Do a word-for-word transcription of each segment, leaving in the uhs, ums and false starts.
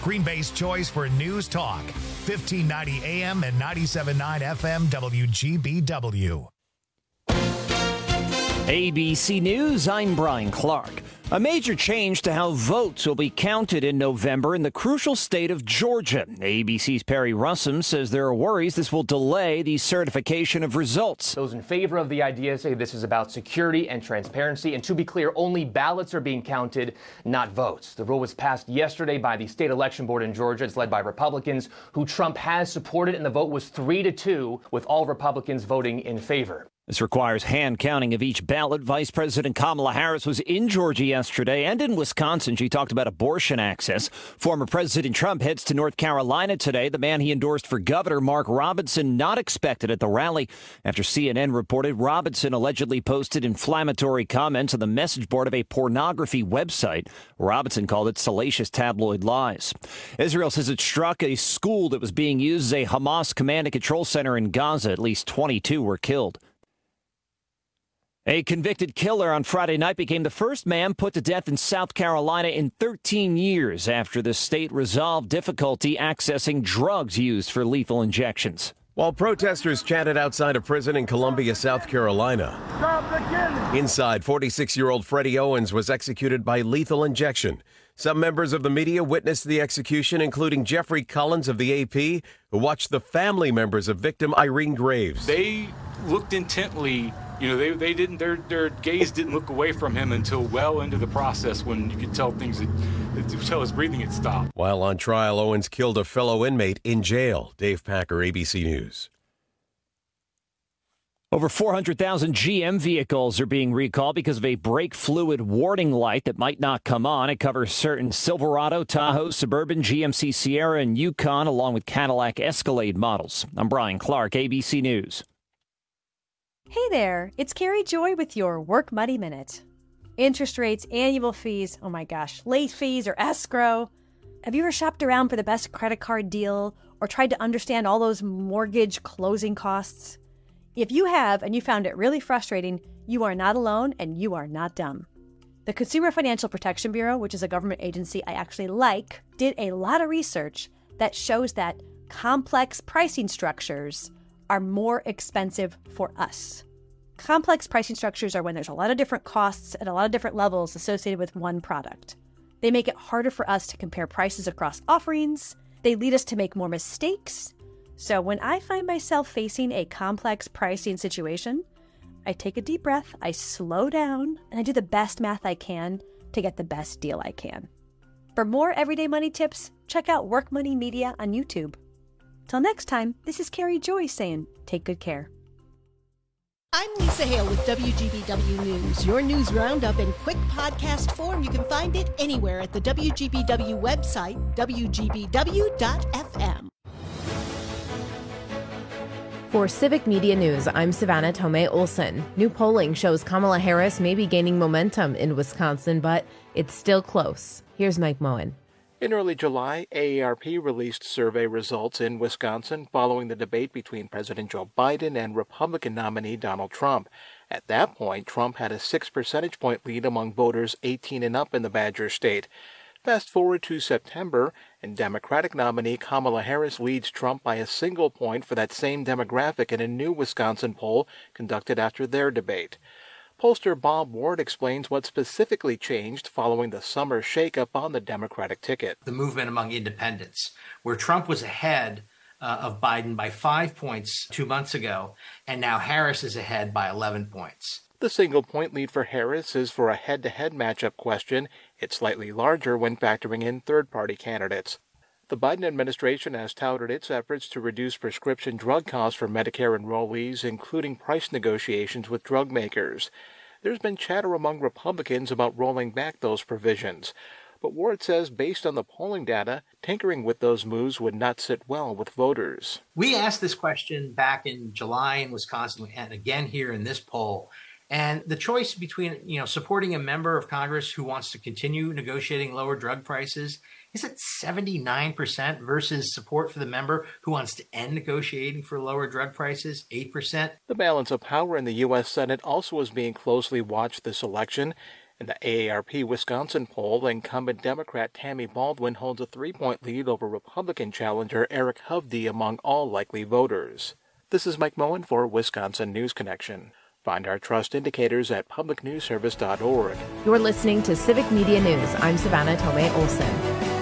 Green Bay's choice for news talk. fifteen ninety A M and ninety-seven point nine F M W G B W. A B C News, I'm Brian Clark. A major change to how votes will be counted in November in the crucial state of Georgia. A B C's Perry Russum says there are worries this will delay the certification of results. Those in favor of the idea say this is about security and transparency. And to be clear, only ballots are being counted, not votes. The rule was passed yesterday by the state election board in Georgia. It's led by Republicans, who Trump has supported, and the vote was three to two, with all Republicans voting in favor. This requires hand counting of each ballot. Vice President Kamala Harris was in Georgia yesterday and in Wisconsin. She talked about abortion access. Former President Trump heads to North Carolina today. The man he endorsed for governor, Mark Robinson, not expected at the rally. After C N N reported Robinson allegedly posted inflammatory comments on the message board of a pornography website. Robinson called it salacious tabloid lies. Israel says it struck a school that was being used as a Hamas command and control center in Gaza. At least twenty-two were killed. A convicted killer on Friday night became the first man put to death in South Carolina in thirteen years after the state resolved difficulty accessing drugs used for lethal injections. While protesters chanted outside a prison in Columbia, South Carolina, inside, forty-six-year-old Freddie Owens was executed by lethal injection. Some members of the media witnessed the execution, including Jeffrey Collins of the A P, who watched the family members of victim Irene Graves. They looked intently. You know, they they didn't their their gaze didn't look away from him until well into the process, when you could tell things that tell his breathing had stopped. While on trial, Owens killed a fellow inmate in jail. Dave Packer, A B C News. Over four hundred thousand G M vehicles are being recalled because of a brake fluid warning light that might not come on. It covers certain Silverado, Tahoe, Suburban, G M C Sierra, and Yukon, along with Cadillac Escalade models. I'm Brian Clark, A B C News. Hey there, it's Carrie Joy with your Work Money Minute. Interest rates, annual fees, oh my gosh, late fees or escrow. Have you ever shopped around for the best credit card deal or tried to understand all those mortgage closing costs? If you have and you found it really frustrating, you are not alone and you are not dumb. The Consumer Financial Protection Bureau, which is a government agency I actually like, did a lot of research that shows that complex pricing structures are more expensive for us. Complex pricing structures are when there's a lot of different costs at a lot of different levels associated with one product. They make it harder for us to compare prices across offerings. They lead us to make more mistakes. So when I find myself facing a complex pricing situation, I take a deep breath, I slow down, and I do the best math I can to get the best deal I can. For more everyday money tips, check out Work Money Media on YouTube. Till next time, this is Carrie Joy saying, take good care. I'm Lisa Hale with W G B W News. Your news roundup in quick podcast form. You can find it anywhere at the W G B W website, W G B W dot F M. For Civic Media News, I'm Savannah Tomei Olson. New polling shows Kamala Harris may be gaining momentum in Wisconsin, but it's still close. Here's Mike Moen. In early July, A A R P released survey results in Wisconsin following the debate between President Joe Biden and Republican nominee Donald Trump. At that point, Trump had a six percentage point lead among voters eighteen and up in the Badger State. Fast forward to September, and Democratic nominee Kamala Harris leads Trump by a single point for that same demographic in a new Wisconsin poll conducted after their debate. Pollster Bob Ward explains what specifically changed following the summer shakeup on the Democratic ticket. The movement among independents, where Trump was ahead uh, of Biden by five points two months ago, and now Harris is ahead by eleven points. The single-point lead for Harris is for a head-to-head matchup question. It's slightly larger when factoring in third-party candidates. The Biden administration has touted its efforts to reduce prescription drug costs for Medicare enrollees, including price negotiations with drug makers. There's been chatter among Republicans about rolling back those provisions. But Ward says based on the polling data, tinkering with those moves would not sit well with voters. We asked this question back in July in Wisconsin and again here in this poll. And the choice between, you know, supporting a member of Congress who wants to continue negotiating lower drug prices is at seventy-nine percent versus support for the member who wants to end negotiating for lower drug prices, eight percent. The balance of power in the U S Senate also is being closely watched this election. In the A A R P Wisconsin poll, incumbent Democrat Tammy Baldwin holds a three-point lead over Republican challenger Eric Hovde among all likely voters. This is Mike Moen for Wisconsin News Connection. Find our trust indicators at public news service dot org. You're listening to Civic Media News. I'm Savannah Tomei Olson.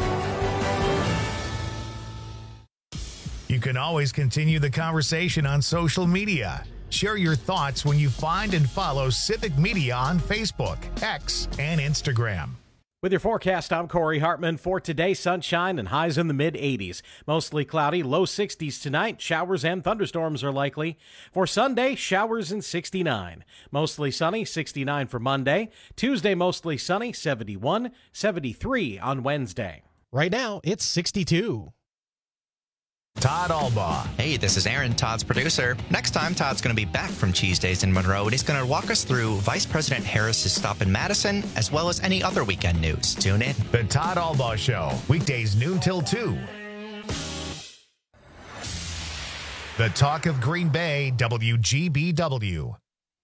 You can always continue the conversation on social media. Share your thoughts when you find and follow Civic Media on Facebook, X, and Instagram. With your forecast, I'm Corey Hartman. For today, sunshine and highs in the mid eighties. Mostly cloudy, low sixties tonight. Showers and thunderstorms are likely. For Sunday, showers and sixty-nine. Mostly sunny, sixty-nine for Monday. Tuesday, mostly sunny, seventy-one. seventy-three on Wednesday. Right now, it's sixty-two. Todd Albaugh. Hey, this is Aaron, Todd's producer. Next time, Todd's going to be back from Cheese Days in Monroe, and he's going to walk us through Vice President Harris's stop in Madison, as well as any other weekend news. Tune in. The Todd Albaugh Show, weekdays noon till two. The Talk of Green Bay, W G B W.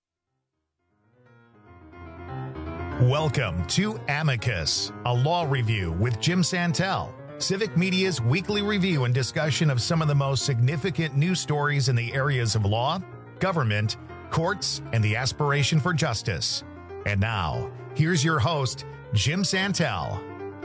Welcome to Amicus, a law review with Jim Santel. Civic Media's weekly review and discussion of some of the most significant news stories in the areas of law, government, courts, and the aspiration for justice. And now, here's your host, Jim Santel.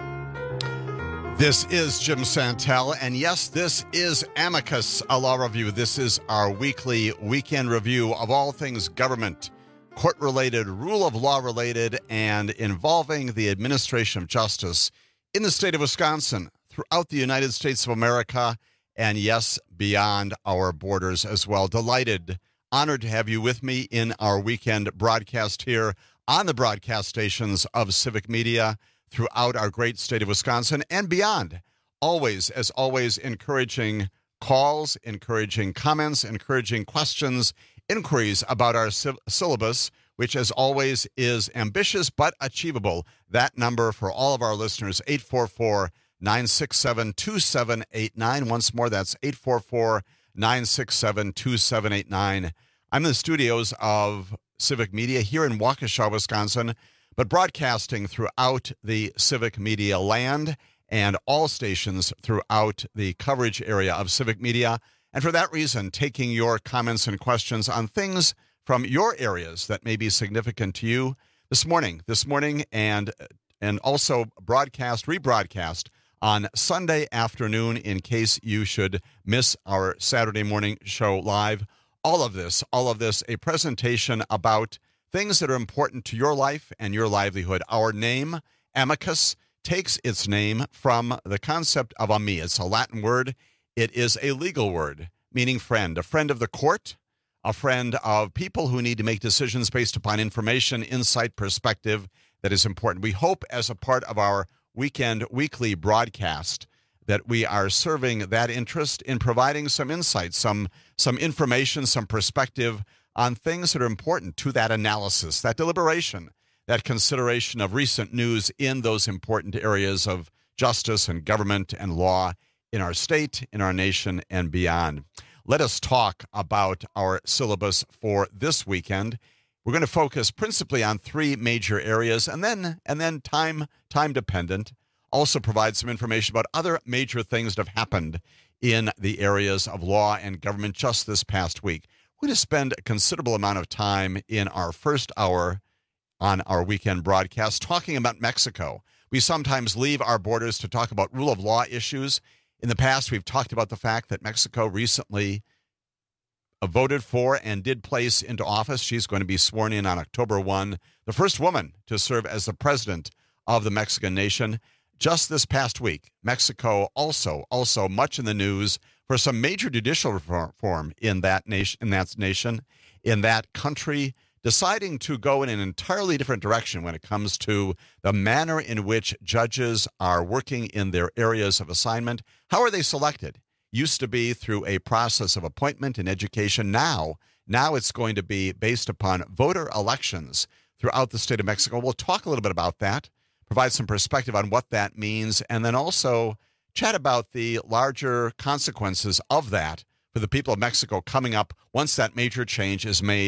This is Jim Santel, and yes, this is Amicus, a law review. This is our weekly weekend review of all things government, court-related, rule of law-related, and involving the administration of justice in the state of Wisconsin, throughout the United States of America, and yes, beyond our borders as well. Delighted, honored to have you with me in our weekend broadcast here on the broadcast stations of Civic Media throughout our great state of Wisconsin and beyond. Always, as always, encouraging calls, encouraging comments, encouraging questions, inquiries about our syllabus, which as always is ambitious but achievable. That number for all of our listeners, eight four four, nine six seven, two seven eight nine. Once more, that's eight four four, nine six seven, two seven eight nine. I'm in the studios of Civic Media here in Waukesha, Wisconsin, but broadcasting throughout the Civic Media land and all stations throughout the coverage area of Civic Media. And for that reason, taking your comments and questions on things from your areas that may be significant to you this morning, this morning, and and also broadcast, rebroadcast on Sunday afternoon in case you should miss our Saturday morning show live. All of this, all of this, a presentation about things that are important to your life and your livelihood. Our name, Amicus, takes its name from the concept of ami. It's a Latin word. It is a legal word, meaning friend, a friend of the court, a friend of people who need to make decisions based upon information, insight, perspective that is important. We hope as a part of our weekend weekly broadcast that we are serving that interest in providing some insight, some some information, some perspective on things that are important to that analysis, that deliberation, that consideration of recent news in those important areas of justice and government and law in our state, in our nation, and beyond. Let us talk about our syllabus for this weekend. We're going to focus principally on three major areas, and then and then time time dependent, also provide some information about other major things that have happened in the areas of law and government just this past week. We're going to spend a considerable amount of time in our first hour on our weekend broadcast talking about Mexico. We sometimes leave our borders to talk about rule of law issues. In the past, we've talked about the fact that Mexico recently voted for and did place into office. She's going to be sworn in on October first, the first woman to serve as the president of the Mexican nation. Just this past week, Mexico also, also much in the news for some major judicial reform in that nation, in that nation, in that country, deciding to go in an entirely different direction when it comes to the manner in which judges are working in their areas of assignment. How are they selected? Used to be through a process of appointment and education. Now, now it's going to be based upon voter elections throughout the state of Mexico. We'll talk a little bit about that, provide some perspective on what that means, and then also chat about the larger consequences of that for the people of Mexico coming up once that major change is made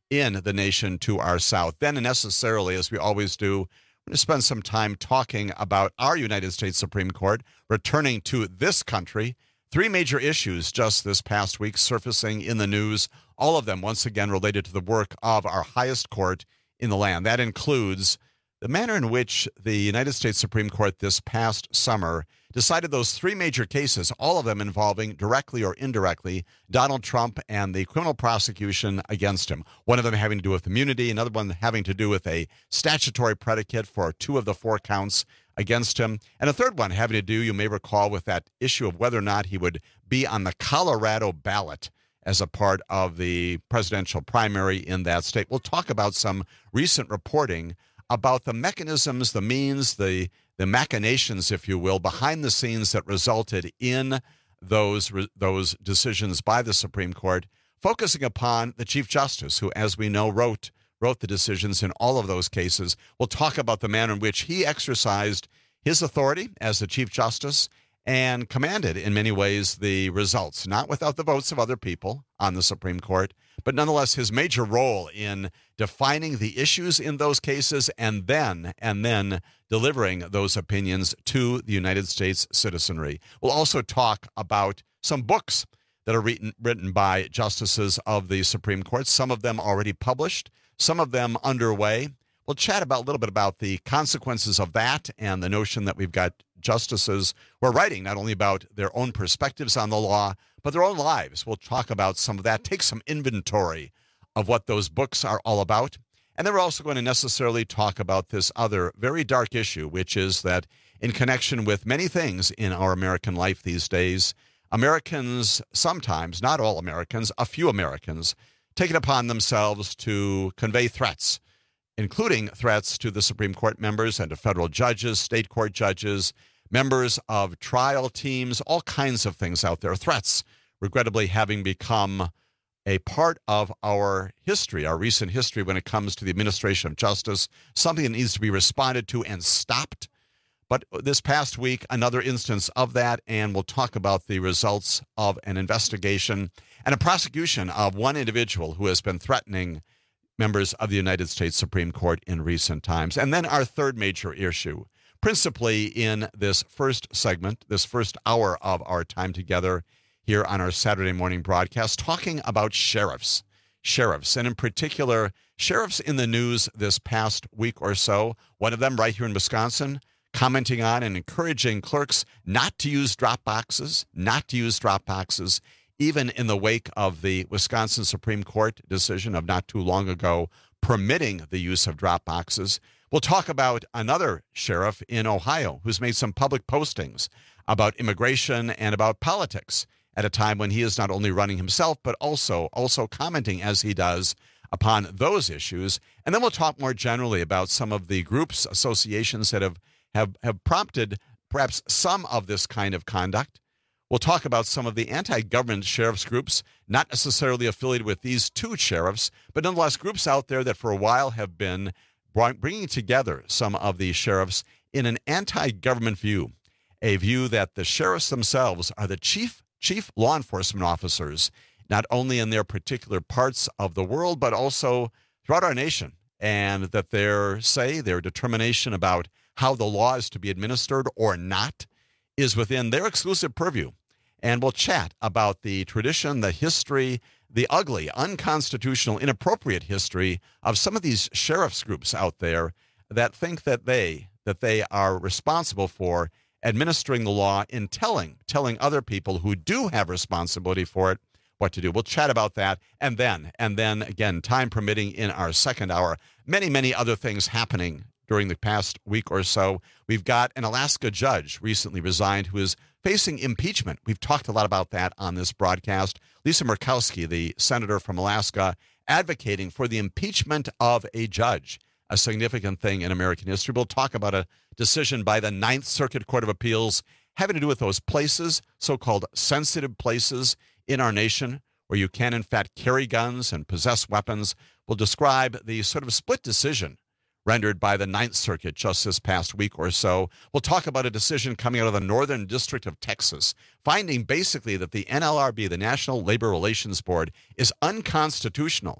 in the nation to our south. Then, necessarily, as we always do, we're going to spend some time talking about our United States Supreme Court returning to this country. Three major issues just this past week surfacing in the news, all of them once again related to the work of our highest court in the land. That includes the manner in which the United States Supreme Court this past summer decided those three major cases, all of them involving directly or indirectly Donald Trump and the criminal prosecution against him. One of them having to do with immunity, another one having to do with a statutory predicate for two of the four counts against him, and a third one having to do, you may recall, with that issue of whether or not he would be on the Colorado ballot as a part of the presidential primary in that state. We'll talk about some recent reporting about the mechanisms, the means, the the machinations, if you will, behind the scenes that resulted in those those decisions by the Supreme Court, focusing upon the Chief Justice, who, as we know, wrote wrote the decisions in all of those cases. We'll talk about the manner in which he exercised his authority as the Chief Justice and commanded, in many ways, the results, not without the votes of other people on the Supreme Court, but nonetheless his major role in defining the issues in those cases and then and then delivering those opinions to the United States citizenry. We'll also talk about some books that are written, written by justices of the Supreme Court, some of them already published, some of them underway. We'll chat about a little bit about the consequences of that and the notion that we've got justices who are writing not only about their own perspectives on the law, but their own lives. We'll talk about some of that, take some inventory of what those books are all about. And then we're also going to necessarily talk about this other very dark issue, which is that in connection with many things in our American life these days, Americans sometimes, not all Americans, a few Americans, take it upon themselves to convey threats, including threats to the Supreme Court members and to federal judges, state court judges, members of trial teams, all kinds of things out there. Threats, regrettably, having become a part of our history, our recent history when it comes to the administration of justice, something that needs to be responded to and stopped. But this past week, another instance of that, and we'll talk about the results of an investigation and a prosecution of one individual who has been threatening members of the United States Supreme Court in recent times. And then our third major issue, principally in this first segment, this first hour of our time together here on our Saturday morning broadcast, talking about sheriffs. Sheriffs, and in particular, sheriffs in the news this past week or so. One of them right here in Wisconsin, commenting on and encouraging clerks not to use drop boxes, not to use drop boxes, even in the wake of the Wisconsin Supreme Court decision of not too long ago permitting the use of drop boxes. We'll talk about another sheriff in Ohio who's made some public postings about immigration and about politics at a time when he is not only running himself, but also, also commenting as he does upon those issues. And then we'll talk more generally about some of the groups, associations that have, have, have prompted perhaps some of this kind of conduct. We'll talk about some of the anti-government sheriffs groups, not necessarily affiliated with these two sheriffs, but nonetheless groups out there that for a while have been bringing together some of these sheriffs in an anti-government view, a view that the sheriffs themselves are the chief chief law enforcement officers, not only in their particular parts of the world, but also throughout our nation, and that their say, their determination about how the law is to be administered or not is within their exclusive purview. And we'll chat about the tradition, the history, the ugly, unconstitutional, inappropriate history of some of these sheriffs groups out there that think that they that they are responsible for administering the law in telling telling other people who do have responsibility for it what to do. We'll chat about that. And then, and then again, time permitting in our second hour, many, many other things happening during the past week or so. We've got an Alaska judge recently resigned who is facing impeachment. We've talked a lot about that on this broadcast. Lisa Murkowski, the senator from Alaska, advocating for the impeachment of a judge, a significant thing in American history. We'll talk about a decision by the Ninth Circuit Court of Appeals having to do with those places, so-called sensitive places in our nation where you can, in fact, carry guns and possess weapons. We'll describe the sort of split decision rendered by the Ninth Circuit just this past week or so. We'll talk about a decision coming out of the Northern District of Texas, finding basically that the N L R B, the National Labor Relations Board, is unconstitutional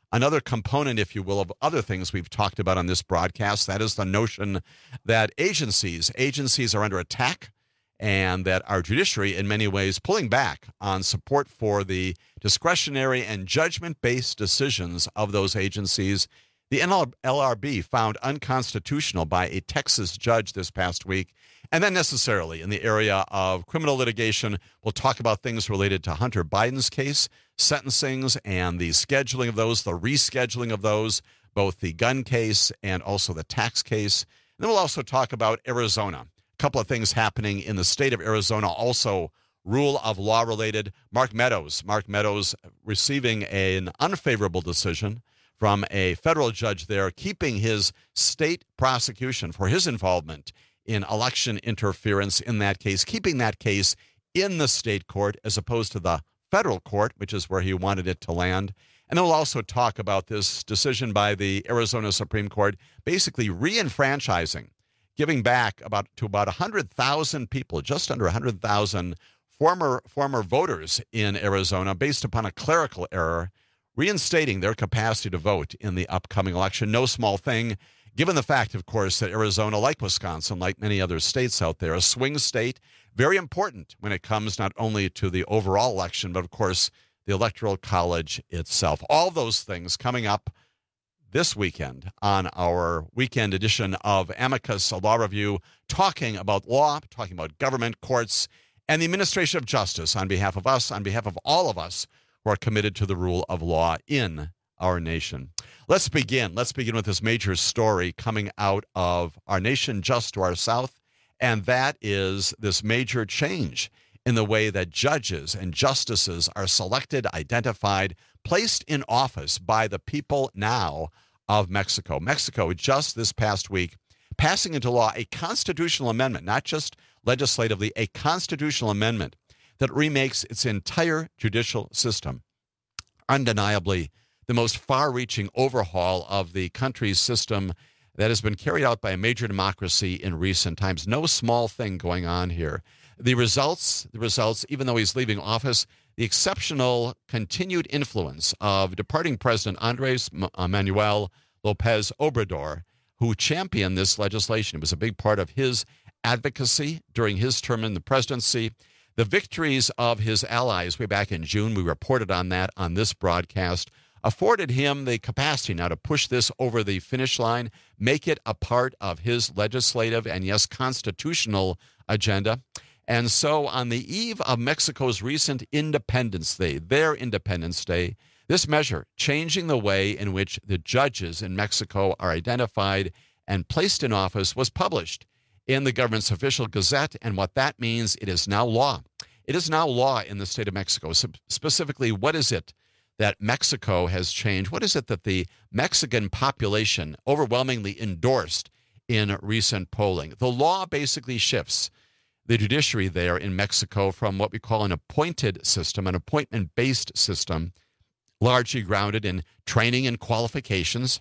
another component, if you will, of other things we've talked about on this broadcast. That is the notion that agencies, agencies are under attack, and that our judiciary, in many ways, pulling back on support for the discretionary and judgment-based decisions of those agencies. The N L R B found unconstitutional by a Texas judge this past week. And then necessarily in the area of criminal litigation, we'll talk about things related to Hunter Biden's case, sentencings and the scheduling of those, the rescheduling of those, both the gun case and also the tax case. And then we'll also talk about Arizona. A couple of things happening in the state of Arizona, also rule of law related. Mark Meadows, Mark Meadows receiving an unfavorable decision from a federal judge there, keeping his state prosecution for his involvement in election interference in that case, keeping that case in the state court as opposed to the federal court, which is where he wanted it to land. And then we'll also talk about this decision by the Arizona Supreme Court, basically re-enfranchising, giving back about to about one hundred thousand people, just under one hundred thousand former former voters in Arizona, based upon a clerical error, reinstating their capacity to vote in the upcoming election. No small thing, given the fact, of course, that Arizona, like Wisconsin, like many other states out there, a swing state, very important when it comes not only to the overall election, but, of course, the Electoral College itself. All those things coming up this weekend on our weekend edition of Amicus, a law review, talking about law, talking about government, courts, and the administration of justice on behalf of us, on behalf of all of us who are committed to the rule of law in our nation. Let's begin. Let's begin with this major story coming out of our nation just to our south, and that is this major change in the way that judges and justices are selected, identified, placed in office by the people now of Mexico. Mexico, just this past week, passing into law a constitutional amendment, not just legislatively, a constitutional amendment that remakes its entire judicial system. Undeniably, the most far-reaching overhaul of the country's system that has been carried out by a major democracy in recent times. No small thing going on here. The results, the results, even though he's leaving office, the exceptional continued influence of departing President Andres Manuel Lopez Obrador, who championed this legislation. It was a big part of his advocacy during his term in the presidency. The victories of his allies way back in June, we reported on that on this broadcast, afforded him the capacity now to push this over the finish line, make it a part of his legislative and, yes, constitutional agenda. And so on the eve of Mexico's recent Independence Day, their Independence Day, this measure, changing the way in which the judges in Mexico are identified and placed in office, was published in the government's official gazette. And what that means, it is now law. It is now law in the state of Mexico. So specifically, what is it that Mexico has changed? What is it that the Mexican population overwhelmingly endorsed in recent polling? The law basically shifts the judiciary there in Mexico from what we call an appointed system, an appointment-based system, largely grounded in training and qualifications,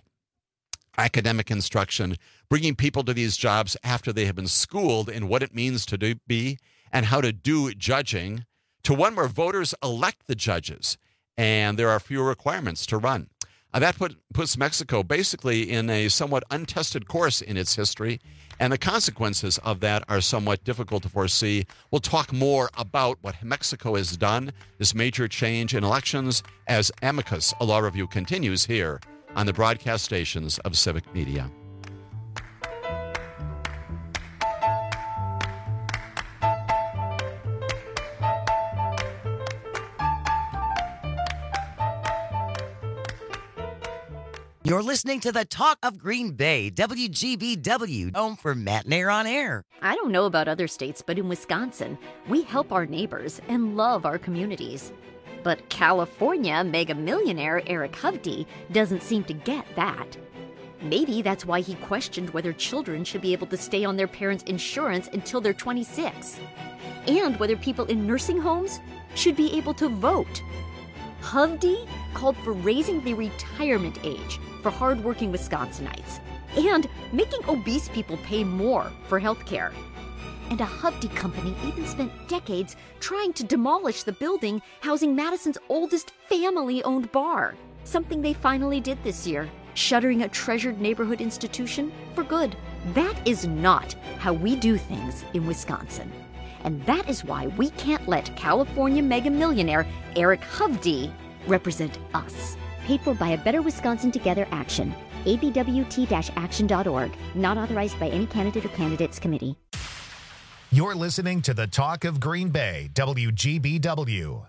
academic instruction, bringing people to these jobs after they have been schooled in what it means to do, be and how to do judging, to one where voters elect the judges and there are fewer requirements to run. Uh, that put, puts Mexico basically in a somewhat untested course in its history, and the consequences of that are somewhat difficult to foresee. We'll talk more about what Mexico has done, this major change in elections, as Amicus, a law review, continues here on the broadcast stations of Civic Media. You're listening to the Talk of Green Bay, W G B W, home for Matt Nair on Air. I don't know about other states, but in Wisconsin, we help our neighbors and love our communities. But California mega millionaire Eric Hovde doesn't seem to get that. Maybe that's why he questioned whether children should be able to stay on their parents' insurance until they're twenty-six, and whether people in nursing homes should be able to vote. Hovde called for raising the retirement age for hardworking Wisconsinites and making obese people pay more for health care. And a Hovde company even spent decades trying to demolish the building housing Madison's oldest family-owned bar. something they finally did this year, shuttering a treasured neighborhood institution for good. That is not how we do things in Wisconsin. And that is why we can't let California mega millionaire Eric Hovde represent us. Paid for by a Better Wisconsin Together action. A B W T action dot org. Not authorized by any candidate or candidates committee. You're listening to the Talk of Green Bay, W G B W.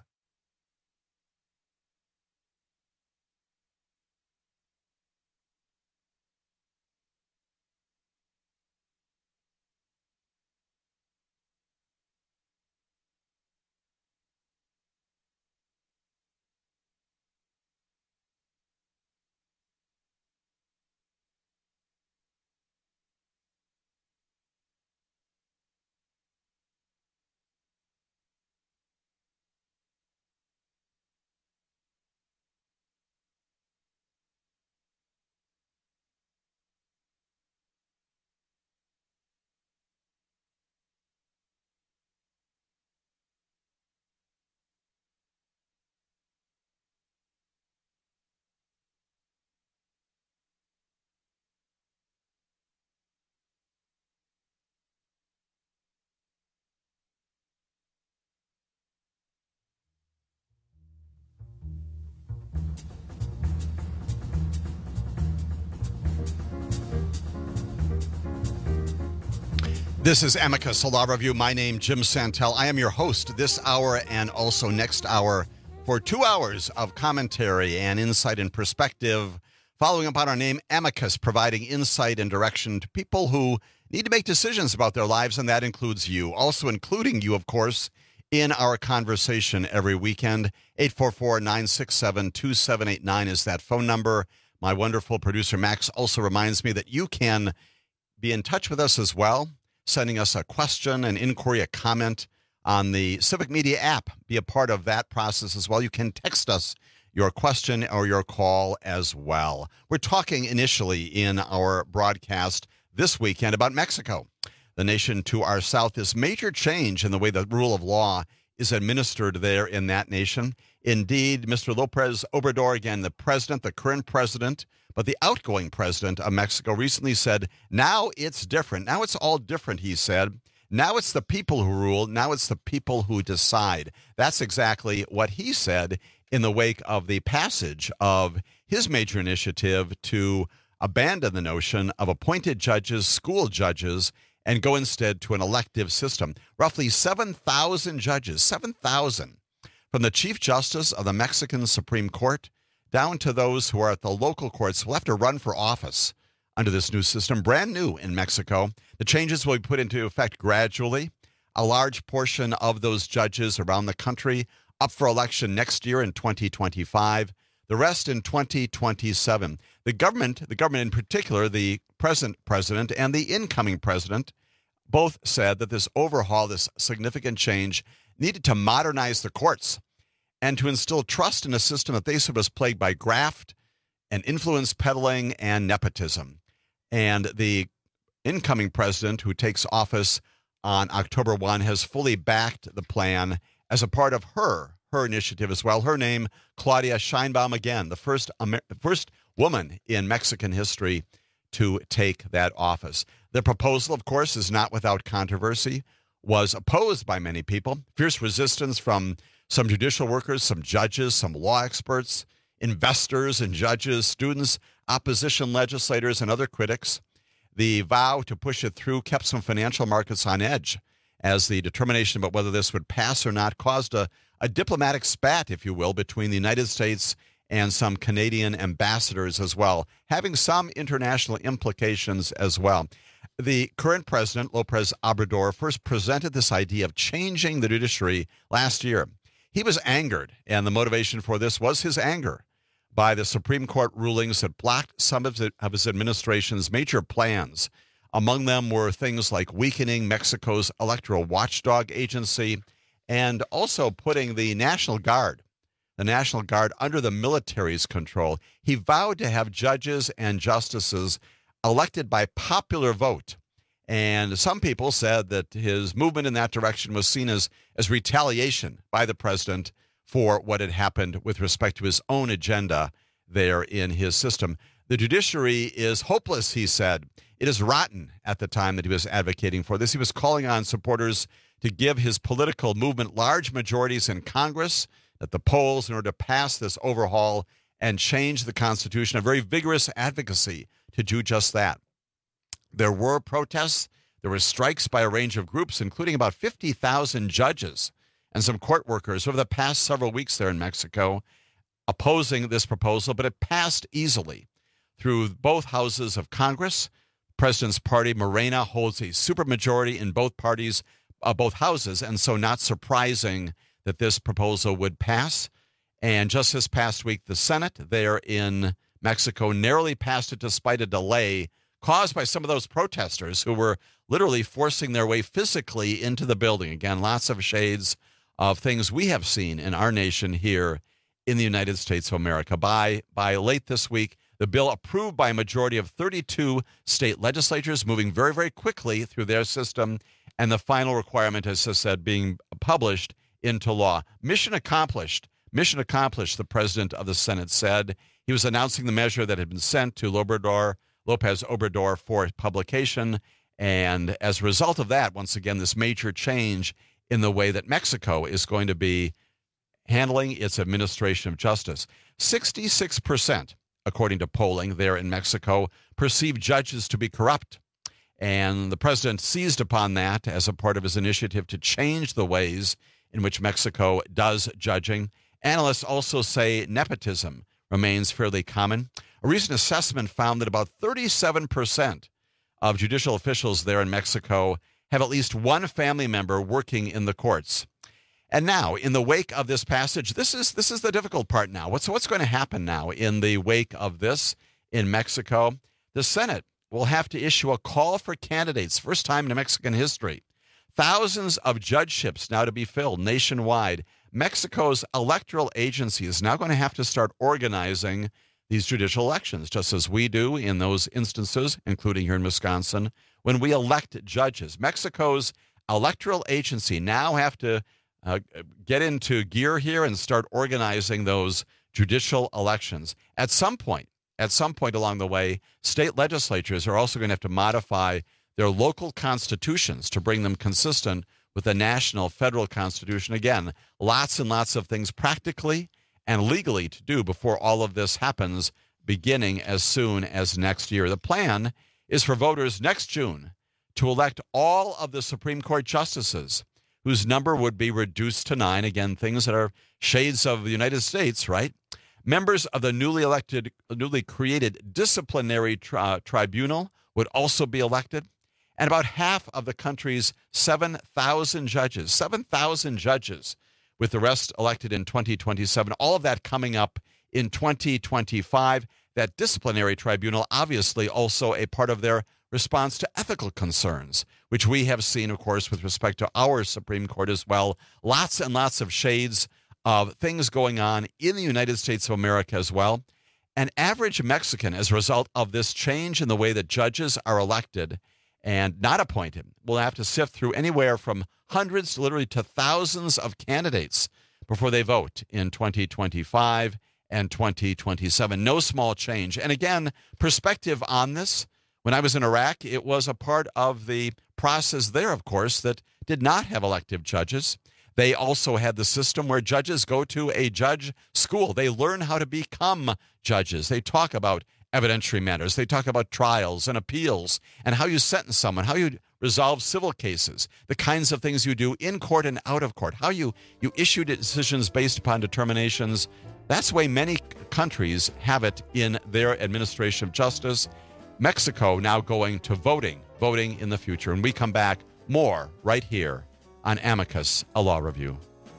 This is Amicus, a law review. My name, Jim Santel. I am your host this hour and also next hour for two hours of commentary and insight and perspective, following up on our name, Amicus, providing insight and direction to people who need to make decisions about their lives, and that includes you. Also including you, of course, in our conversation every weekend. eight four four, nine six seven, two seven eight nine is that phone number. My wonderful producer, Max, also reminds me that you can be in touch with us as well, sending us a question, an inquiry, a comment on the Civic Media app. Be a part of that process as well. You can text us your question or your call as well. We're talking initially in our broadcast this weekend about Mexico. The nation to our south, this major change in the way the rule of law is administered there in that nation. Indeed, Mister Lopez Obrador, again, the president, the current president, but the outgoing president of Mexico, recently said, now it's different. Now it's all different, he said. Now it's the people who rule. Now it's the people who decide. That's exactly what he said in the wake of the passage of his major initiative to abandon the notion of appointed judges, school judges, and go instead to an elective system. Roughly seven thousand judges, seven thousand, from the Chief Justice of the Mexican Supreme Court down to those who are at the local courts, will have to run for office under this new system, brand new in Mexico. The changes will be put into effect gradually. A large portion of those judges around the country up for election next year in twenty twenty-five, the rest in twenty twenty-seven. The government, the government in particular, the present president and the incoming president, both said that this overhaul, this significant change, needed to modernize the courts and to instill trust in a system that they said was plagued by graft and influence peddling and nepotism. And the incoming president, who takes office on October first, has fully backed the plan as a part of her, her initiative as well. Her name, Claudia Sheinbaum, again, the first, Amer- first woman in Mexican history to take that office. The proposal, of course, is not without controversy, was opposed by many people, fierce resistance from some judicial workers, some judges, some law experts, investors and judges, students, opposition legislators, and other critics. The vow to push it through kept some financial markets on edge, as the determination about whether this would pass or not caused a, a diplomatic spat, if you will, between the United States and some Canadian ambassadors as well, having some international implications as well. The current president, Lopez Obrador, first presented this idea of changing the judiciary last year. He was angered, and the motivation for this was his anger by the Supreme Court rulings that blocked some of his administration's major plans. Among them were things like weakening Mexico's electoral watchdog agency and also putting the National Guard, the National Guard under the military's control. He vowed to have judges and justices elected by popular vote. And some people said that his movement in that direction was seen as, as retaliation by the president for what had happened with respect to his own agenda there in his system. The judiciary is hopeless, he said. It is rotten at the time that he was advocating for this. He was calling on supporters to give his political movement large majorities in Congress at the polls in order to pass this overhaul and change the Constitution, a very vigorous advocacy to do just that. There were protests. There were strikes by a range of groups, including about fifty thousand judges and some court workers over the past several weeks there in Mexico opposing this proposal, but it passed easily through both houses of Congress. The president's party, Morena, holds a supermajority in both parties, uh, both houses, and so not surprising that this proposal would pass. And just this past week, the Senate there in Mexico narrowly passed it despite a delay caused by some of those protesters who were literally forcing their way physically into the building. Again, lots of shades of things we have seen in our nation here in the United States of America. By, by late this week, the bill approved by a majority of thirty-two state legislatures, moving very, very quickly through their system, and the final requirement, as I said, being published into law. Mission accomplished. Mission accomplished, the president of the Senate said. He was announcing the measure that had been sent to Obrador, Lopez Obrador for publication. And as a result of that, once again, this major change in the way that Mexico is going to be handling its administration of justice. sixty-six percent, according to polling there in Mexico, perceive judges to be corrupt. And the president seized upon that as a part of his initiative to change the ways in which Mexico does judging. Analysts also say nepotism remains fairly common. A recent assessment found that about thirty-seven percent of judicial officials there in Mexico have at least one family member working in the courts. And now, in the wake of this passage, this is this is the difficult part now. What's, what's going to happen now in the wake of this in Mexico? The Senate will have to issue a call for candidates, first time in Mexican history. Thousands of judgeships now to be filled nationwide. Mexico's electoral agency is now going to have to start organizing these judicial elections, just as we do in those instances, including here in Wisconsin, when we elect judges. Mexico's electoral agency now have to uh, get into gear here and start organizing those judicial elections. At some point, at some point along the way, state legislatures are also going to have to modify their local constitutions to bring them consistent with the national federal constitution. Again, lots and lots of things practically and legally to do before all of this happens, beginning as soon as next year. The plan is for voters next June to elect all of the Supreme Court justices, whose number would be reduced to nine. Again, things that are shades of the United States, right? Members of the newly elected, newly created disciplinary tri- tribunal would also be elected. And about half of the country's seven thousand judges, seven thousand judges, with the rest elected in twenty twenty-seven, all of that coming up in twenty twenty-five. That disciplinary tribunal, obviously also a part of their response to ethical concerns, which we have seen, of course, with respect to our Supreme Court as well. Lots and lots of shades of things going on in the United States of America as well. An average Mexican, as a result of this change in the way that judges are elected and not appointed, will have to sift through anywhere from hundreds, literally to thousands of candidates before they vote in twenty twenty-five and twenty twenty-seven. No small change. And again, perspective on this, when I was in Iraq, it was a part of the process there, of course, that did not have elective judges. They also had the system where judges go to a judge school. They learn how to become judges. They talk about evidentiary matters. They talk about trials and appeals and how you sentence someone, how you resolve civil cases, the kinds of things you do in court and out of court, how you, you issue decisions based upon determinations. That's the way many countries have it in their administration of justice. Mexico now going to voting, voting in the future. And we come back more right here on Amicus, a law review.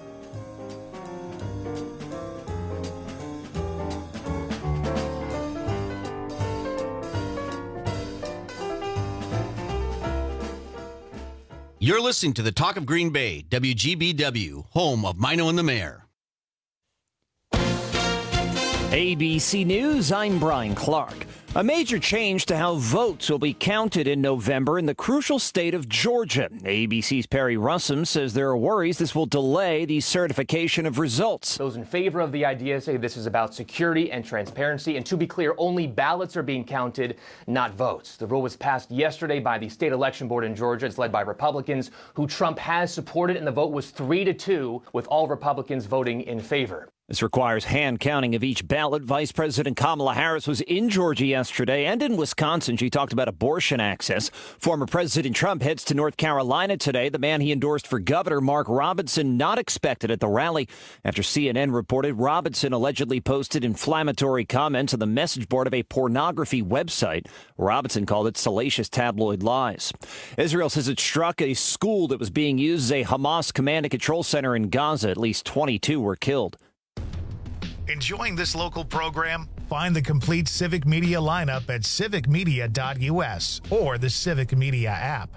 You're listening to the Talk of Green Bay, W G B W, home of Mino and the Mayor. A B C News, I'm Brian Clark. A major change to how votes will be counted in November in the crucial state of Georgia. A B C's Perry Russum says there are worries this will delay the certification of results. Those in favor of the idea say this is about security and transparency. And to be clear, only ballots are being counted, not votes. The rule was passed yesterday by the state election board in Georgia. It's led by Republicans, who Trump has supported, and the vote was three to two, with all Republicans voting in favor. This requires hand counting of each ballot. Vice President Kamala Harris was in Georgia yesterday and in Wisconsin. She talked about abortion access. Former President Trump heads to North Carolina today. The man he endorsed for governor, Mark Robinson, not expected at the rally. After C N N reported Robinson allegedly posted inflammatory comments on the message board of a pornography website. Robinson called it salacious tabloid lies. Israel says it struck a school that was being used as a Hamas command and control center in Gaza. At least twenty-two were killed. Enjoying this local program? Find the complete Civic Media lineup at civic media dot u s or the Civic Media app.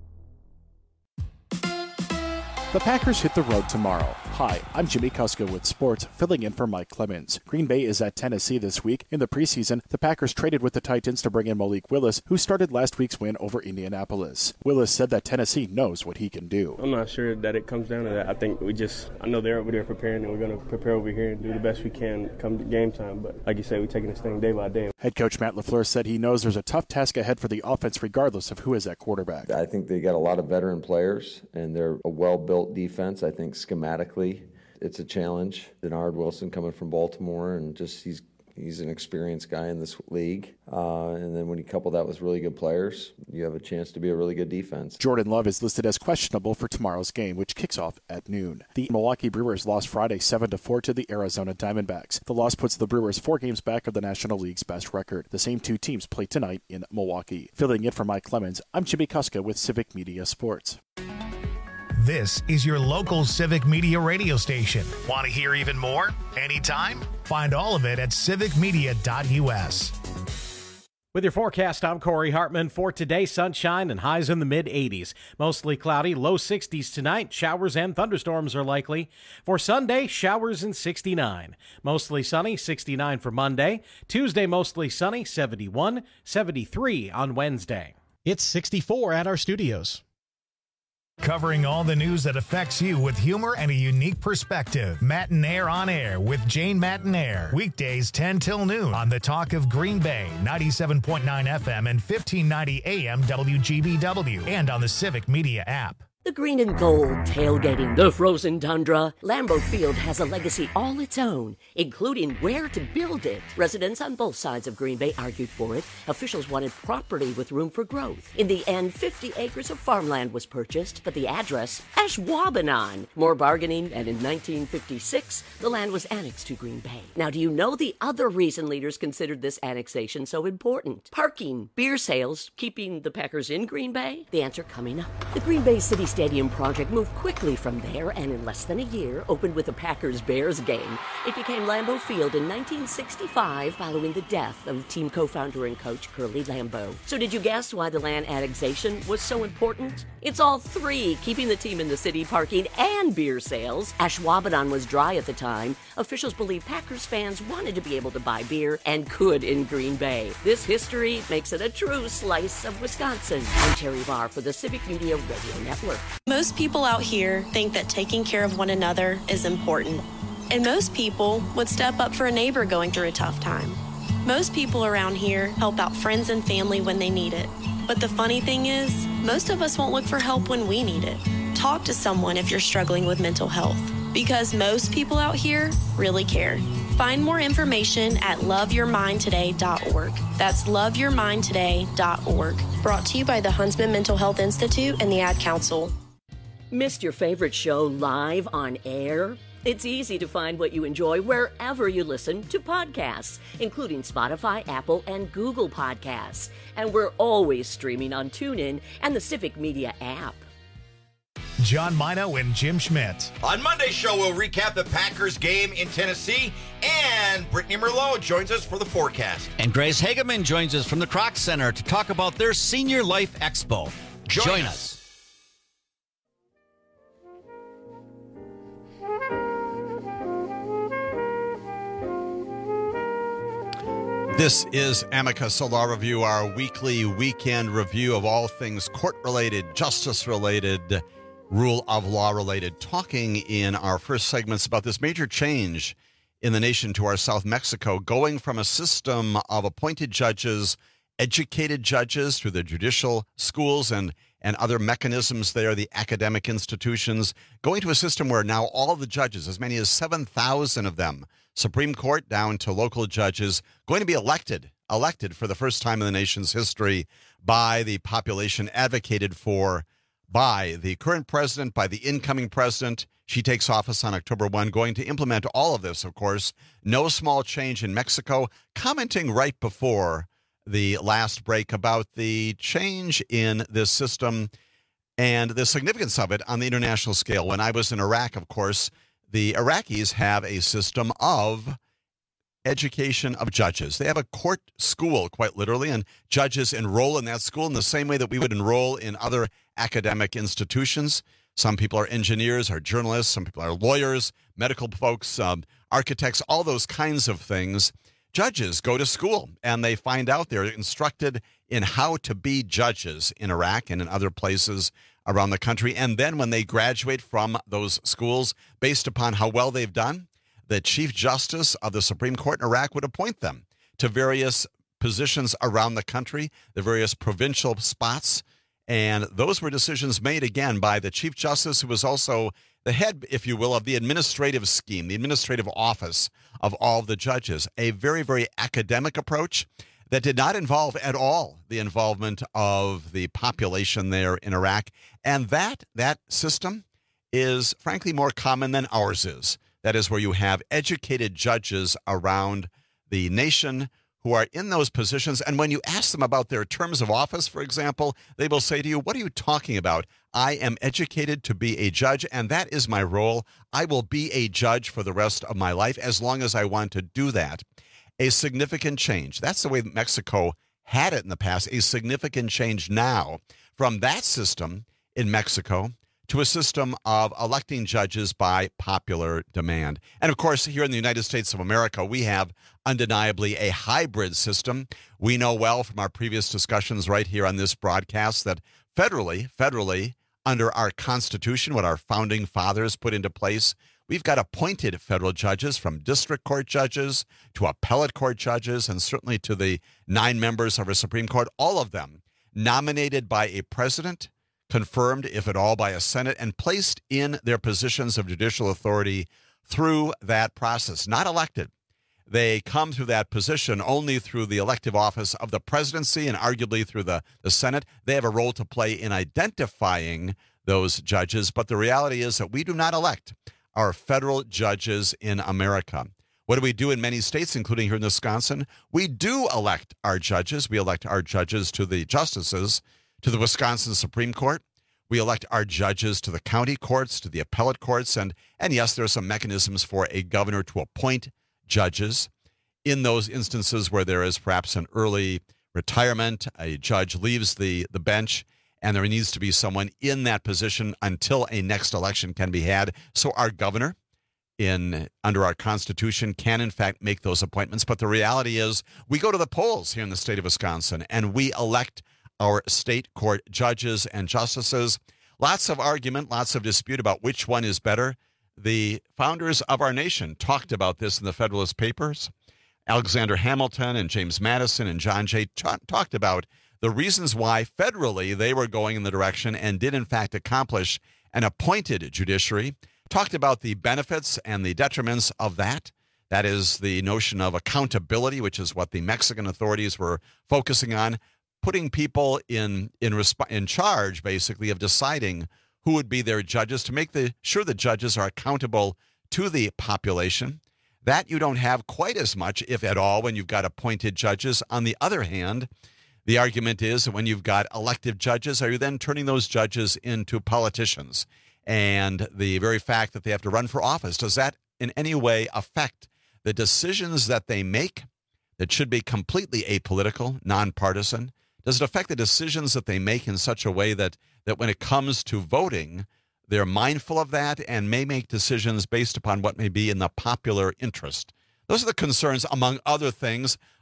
The Packers hit the road tomorrow. Hi, I'm Jimmy Kuska with sports, filling in for Mike Clemens. Green Bay is at Tennessee this week. In the preseason, the Packers traded with the Titans to bring in Malik Willis, who started last week's win over Indianapolis. Willis said that Tennessee knows what he can do. I'm not sure that it comes down to that. I think we just, I know they're over there preparing, and we're going to prepare over here and do the best we can come to game time. But like you said, we're taking this thing day by day. Head coach Matt LaFleur said he knows there's a tough task ahead for the offense regardless of who is at quarterback. I think they got a lot of veteran players, and they're a well-built defense. I think schematically it's a challenge. Denard Wilson coming from Baltimore, and just he's he's an experienced guy in this league. Uh, and then when you couple that with really good players, you have a chance to be a really good defense. Jordan Love is listed as questionable for tomorrow's game, which kicks off at noon. The Milwaukee Brewers lost Friday seven to four to the Arizona Diamondbacks. The loss puts the Brewers four games back of the National League's best record. The same two teams play tonight in Milwaukee. Filling in for Mike Clemens, I'm Jimmy Kuska with Civic Media Sports. This is your local Civic Media radio station. Want to hear even more? Anytime? Find all of it at civic media dot u s. With your forecast, I'm Corey Hartman. For today, sunshine and highs in the mid-eighties. Mostly cloudy, low sixties tonight. Showers and thunderstorms are likely. For Sunday, showers and sixty-nine. Mostly sunny, sixty-nine for Monday. Tuesday, mostly sunny, seventy-one. seventy-three on Wednesday. It's sixty-four at our studios. Covering all the news that affects you with humor and a unique perspective. Matinaire on Air with Jane Matinaire. Weekdays ten till noon on the Talk of Green Bay, ninety-seven point nine F M and fifteen ninety A M W G B W, and on the Civic Media app. The green and gold, tailgating the frozen tundra. Lambeau Field has a legacy all its own, including where to build it. Residents on both sides of Green Bay argued for it. Officials wanted property with room for growth. In the end, fifty acres of farmland was purchased, but the address, Ashwaubenon. More bargaining, and in nineteen fifty-six, the land was annexed to Green Bay. Now, do you know the other reason leaders considered this annexation so important? Parking, beer sales, keeping the Packers in Green Bay? The answer coming up. The Green Bay City Stadium project moved quickly from there, and in less than a year opened with a Packers-Bears game. It became Lambeau Field in nineteen sixty-five following the death of team co-founder and coach Curly Lambeau. So did you guess why the land annexation was so important? It's all three, keeping the team in the city, parking, and beer sales. Ashwaubenon was dry at the time. Officials believe Packers fans wanted to be able to buy beer and could in Green Bay. This history makes it a true slice of Wisconsin. I'm Terry Barr for the Civic Media Radio Network. Most people out here think that taking care of one another is important. And most people would step up for a neighbor going through a tough time. Most people around here help out friends and family when they need it. But the funny thing is, most of us won't look for help when we need it. Talk to someone if you're struggling with mental health, because most people out here really care. Find more information at love your mind today dot org. That's love your mind today dot org. Brought to you by the Huntsman Mental Health Institute and the Ad Council. Missed your favorite show live on air? It's easy to find what you enjoy wherever you listen to podcasts, including Spotify, Apple, and Google Podcasts. And we're always streaming on TuneIn and the Civic Media app. John Mino and Jim Schmidt. On Monday's show, we'll recap the Packers game in Tennessee, and Brittany Merlot joins us for the forecast. And Grace Hageman joins us from the Kroc Center to talk about their Senior Life Expo. Join, Join us. us. This is Amicus, a law review, our weekly weekend review of all things court-related, justice-related, rule of law-related, talking in our first segments about this major change in the nation to our south, Mexico, going from a system of appointed judges, educated judges through the judicial schools and, and other mechanisms there, the academic institutions, going to a system where now all the judges, as many as seven thousand of them, Supreme Court down to local judges, going to be elected, elected for the first time in the nation's history by the population, advocated for by the current president, by the incoming president. She takes office on October first, going to implement all of this, of course. No small change in Mexico, commenting right before the last break about the change in this system and the significance of it on the international scale. When I was in Iraq, of course, the Iraqis have a system of education of judges. They have a court school, quite literally, and judges enroll in that school in the same way that we would enroll in other academic institutions. Some people are engineers, are journalists, some people are lawyers, medical folks, um, architects, all those kinds of things. Judges go to school, and they find out, they're instructed in how to be judges in Iraq and in other places around the country. And then when they graduate from those schools, based upon how well they've done, the Chief Justice of the Supreme Court in Iraq would appoint them to various positions around the country, the various provincial spots. And those were decisions made, again, by the Chief Justice, who was also the head, if you will, of the administrative scheme, the administrative office of all of the judges. A very, very academic approach that did not involve at all the involvement of the population there in Iraq. And that that system is, frankly, more common than ours is. That is where you have educated judges around the nation who are in those positions. And when you ask them about their terms of office, for example, they will say to you, what are you talking about? I am educated to be a judge, and that is my role. I will be a judge for the rest of my life as long as I want to do that. A significant change. That's the way Mexico had it in the past. A significant change now from that system in Mexico to a system of electing judges by popular demand. And of course, here in the United States of America, we have undeniably a hybrid system. We know well from our previous discussions right here on this broadcast that federally, federally, under our Constitution, what our founding fathers put into place, we've got appointed federal judges, from district court judges to appellate court judges, and certainly to the nine members of our Supreme Court, all of them nominated by a president, confirmed, if at all, by a Senate, and placed in their positions of judicial authority through that process, not elected. They come through that position only through the elective office of the presidency and arguably through the, the Senate. They have a role to play in identifying those judges, but the reality is that we do not elect our federal judges in America. What do we do in many states, including here in Wisconsin? We do elect our judges. We elect our judges to the justices, to the Wisconsin Supreme Court. We elect our judges to the county courts, to the appellate courts, and, and yes, there are some mechanisms for a governor to appoint judges. In those instances where there is perhaps an early retirement, a judge leaves the, the bench, and there needs to be someone in that position until a next election can be had. So our governor, in under our Constitution, can in fact make those appointments. But the reality is we go to the polls here in the state of Wisconsin, and we elect our state court judges and justices. Lots of argument, lots of dispute about which one is better. The founders of our nation talked about this in the Federalist Papers. Alexander Hamilton and James Madison and John Jay t- talked about the reasons why federally they were going in the direction and did in fact accomplish an appointed judiciary, talked about the benefits and the detriments of that. That is the notion of accountability, which is what the Mexican authorities were focusing on, putting people in in, resp- in charge, basically, of deciding who would be their judges, to make the, sure the judges are accountable to the population. That you don't have quite as much, if at all, when you've got appointed judges. On the other hand, the argument is that when you've got elective judges, are you then turning those judges into politicians? And the very fact that they have to run for office, does that in any way affect the decisions that they make that should be completely apolitical, nonpartisan? Does it affect the decisions that they make in such a way that, that when it comes to voting, they're mindful of that and may make decisions based upon what may be in the popular interest? Those are the concerns, among other things.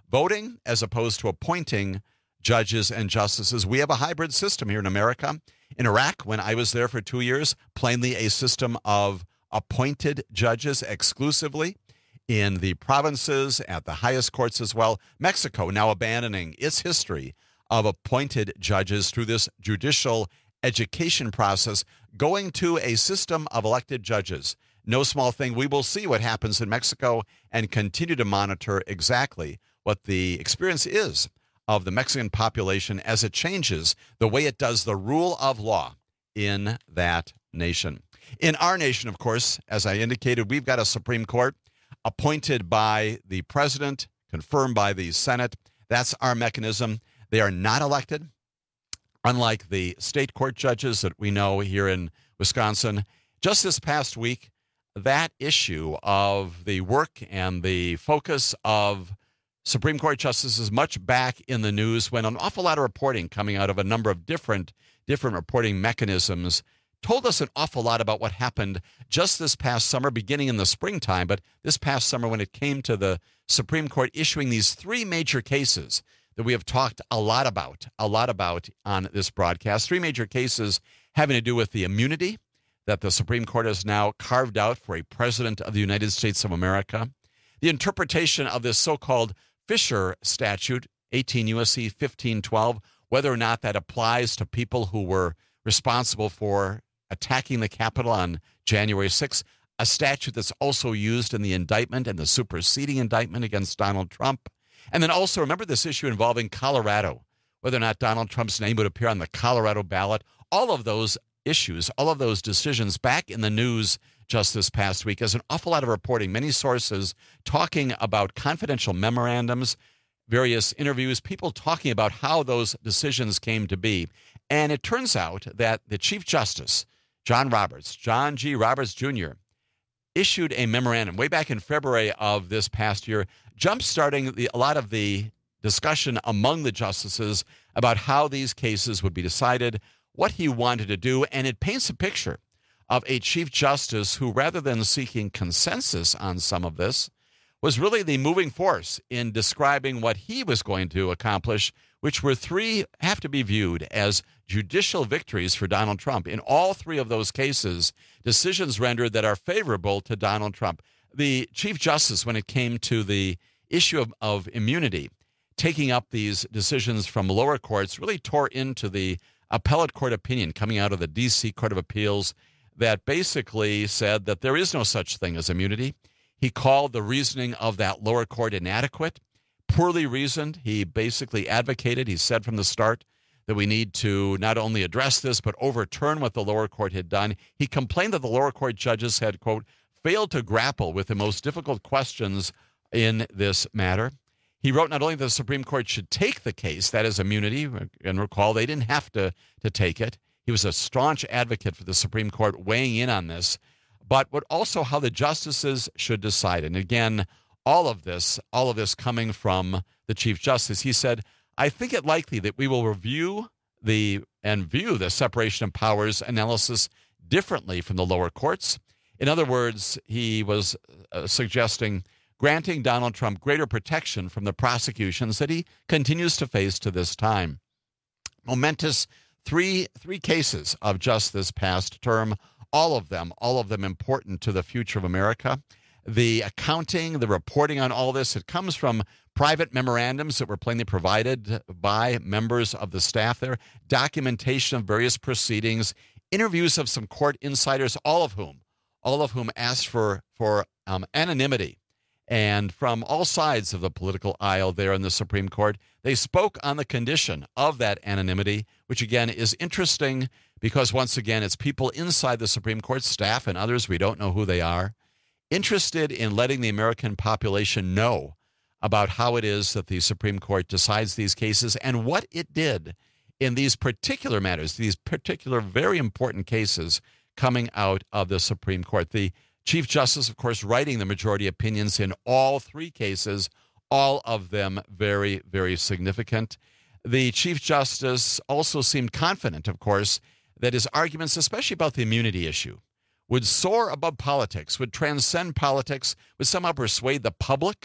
voting as opposed to appointing judges and justices. We have a hybrid system here in America. In Iraq, when I was there for two years, plainly a system of appointed judges exclusively. In the provinces, at the highest courts as well. Mexico now abandoning its history of appointed judges through this judicial education process, going to a system of elected judges. No small thing. We will see what happens in Mexico and continue to monitor exactly what the experience is of the Mexican population as it changes the way it does the rule of law in that nation. In our nation, of course, as I indicated, we've got a Supreme Court appointed by the president, confirmed by the Senate. That's our mechanism. They are not elected, unlike the state court judges that we know here in Wisconsin. Just this past week, that issue of the work and the focus of Supreme Court justices much back in the news when an awful lot of reporting coming out of a number of different, different reporting mechanisms told us an awful lot about what happened just this past summer, beginning in the springtime, but this past summer when it came to the Supreme Court issuing these three major cases that we have talked a lot about, a lot about on this broadcast. Three major cases having to do with the immunity that the Supreme Court has now carved out for a president of the United States of America, the interpretation of this so-called Fisher statute, eighteen U S C fifteen twelve, whether or not that applies to people who were responsible for attacking the Capitol on January sixth, a statute that's also used in the indictment and the superseding indictment against Donald Trump. And then also remember this issue involving Colorado, whether or not Donald Trump's name would appear on the Colorado ballot. All of those issues, all of those decisions back in the news just this past week as an awful lot of reporting, many sources talking about confidential memorandums, various interviews, people talking about how those decisions came to be. And it turns out that the Chief Justice, John Roberts, John G. Roberts Junior, issued a memorandum way back in February of this past year, jump-starting the, a lot of the discussion among the justices about how these cases would be decided, what he wanted to do, and it paints a picture of a Chief Justice who, rather than seeking consensus on some of this, was really the moving force in describing what he was going to accomplish, which were three, have to be viewed as judicial victories for Donald Trump. In all three of those cases, decisions rendered that are favorable to Donald Trump. The Chief Justice, when it came to the issue of, of immunity, taking up these decisions from lower courts, really tore into the appellate court opinion coming out of the D C Court of Appeals that basically said that there is no such thing as immunity. He called the reasoning of that lower court inadequate, poorly reasoned. He basically advocated, he said from the start, that we need to not only address this, but overturn what the lower court had done. He complained that the lower court judges had, quote, failed to grapple with the most difficult questions in this matter. He wrote not only that the Supreme Court should take the case, that is immunity, and recall they didn't have to, to take it. He was a staunch advocate for the Supreme Court weighing in on this, but what also how the justices should decide. And again, all of this, all of this coming from the Chief Justice. He said, I think it likely that we will review the and view the separation of powers analysis differently from the lower courts. In other words, he was uh, suggesting granting Donald Trump greater protection from the prosecutions that he continues to face to this time. Momentous three three cases of just this past term, all of them, all of them important to the future of America. The accounting, the reporting on all this, it comes from private memorandums that were plainly provided by members of the staff there, documentation of various proceedings, interviews of some court insiders, all of whom, all of whom asked for, for um, anonymity. And from all sides of the political aisle there in the Supreme Court, they spoke on the condition of that anonymity, which again is interesting because once again, it's people inside the Supreme Court staff and others, we don't know who they are, interested in letting the American population know about how it is that the Supreme Court decides these cases and what it did in these particular matters, these particular very important cases coming out of the Supreme Court. The Chief Justice, of course, writing the majority opinions in all three cases, all of them very, very significant. The Chief Justice also seemed confident, of course, that his arguments, especially about the immunity issue, would soar above politics, would transcend politics, would somehow persuade the public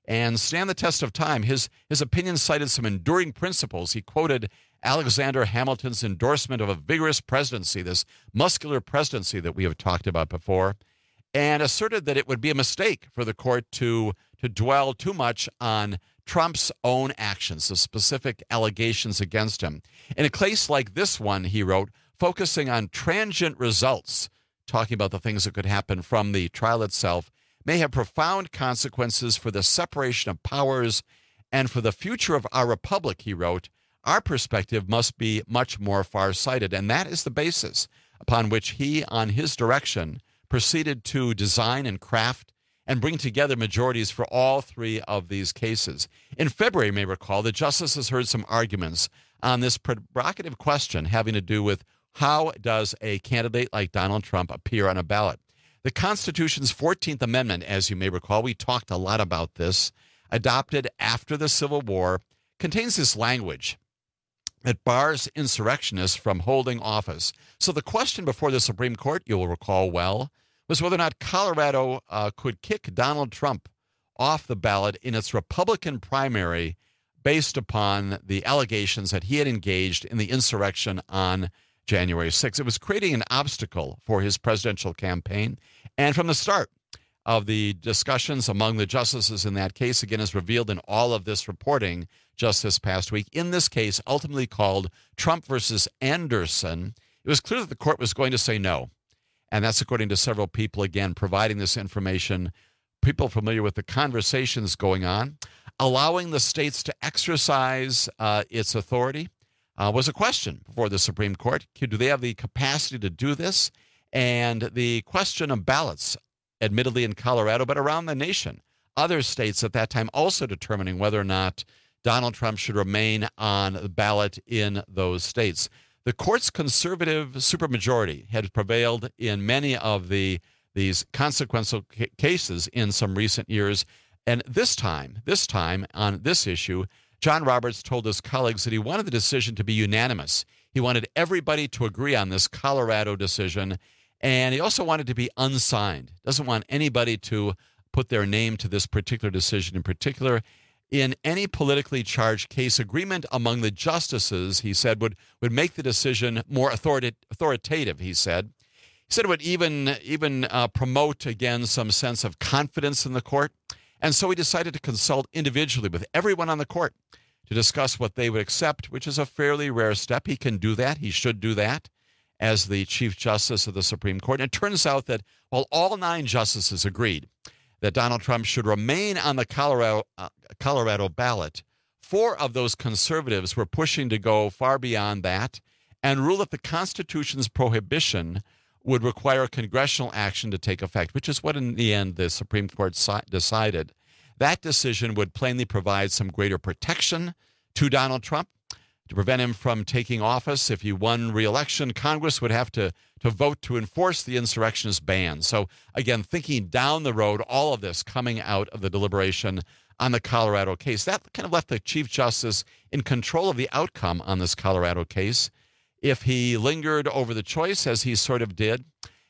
and stand the test of time. His, his opinion cited some enduring principles. He quoted Alexander Hamilton's endorsement of a vigorous presidency, this muscular presidency that we have talked about before, and asserted that it would be a mistake for the court to, to dwell too much on Trump's own actions, the specific allegations against him. In a case like this one, he wrote, focusing on transient results, talking about the things that could happen from the trial itself, may have profound consequences for the separation of powers and for the future of our republic, he wrote. Our perspective must be much more far-sighted, and that is the basis upon which he, on his direction, proceeded to design and craft and bring together majorities for all three of these cases. In February, you may recall, the justices heard some arguments on this provocative question having to do with how does a candidate like Donald Trump appear on a ballot. The Constitution's fourteenth Amendment, as you may recall, we talked a lot about this, adopted after the Civil War, contains this language that bars insurrectionists from holding office. So the question before the Supreme Court, you will recall well, was whether or not Colorado uh, could kick Donald Trump off the ballot in its Republican primary based upon the allegations that he had engaged in the insurrection on January sixth. It was creating an obstacle for his presidential campaign. And from the start of the discussions among the justices in that case, again, as revealed in all of this reporting just this past week, in this case, ultimately called Trump versus Anderson, it was clear that the court was going to say no. And that's according to several people, again, providing this information, people familiar with the conversations going on, allowing the states to exercise uh, its authority. Uh, was a question before the Supreme Court. Do they have the capacity to do this? And the question of ballots, admittedly in Colorado, but around the nation. Other states at that time also determining whether or not Donald Trump should remain on the ballot in those states. The court's conservative supermajority had prevailed in many of the these consequential ca- cases in some recent years. And this time, this time on this issue, John Roberts told his colleagues that he wanted the decision to be unanimous. He wanted everybody to agree on this Colorado decision, and he also wanted to be unsigned. Doesn't want anybody to put their name to this particular decision in particular. In any politically charged case, agreement among the justices, he said, would, would make the decision more authorita- authoritative, he said. He said it would even, even uh, promote, again, some sense of confidence in the court. And so he decided to consult individually with everyone on the court to discuss what they would accept, which is a fairly rare step. He can do that. He should do that as the Chief Justice of the Supreme Court. And it turns out that while all nine justices agreed that Donald Trump should remain on the Colorado, uh, Colorado ballot, four of those conservatives were pushing to go far beyond that and rule that the Constitution's prohibition would require congressional action to take effect, which is what in the end the Supreme Court si- decided. That decision would plainly provide some greater protection to Donald Trump to prevent him from taking office. If he won re-election, Congress would have to, to vote to enforce the insurrectionist ban. So again, thinking down the road, all of this coming out of the deliberation on the Colorado case, that kind of left the Chief Justice in control of the outcome on this Colorado case. If he lingered over the choice, as he sort of did,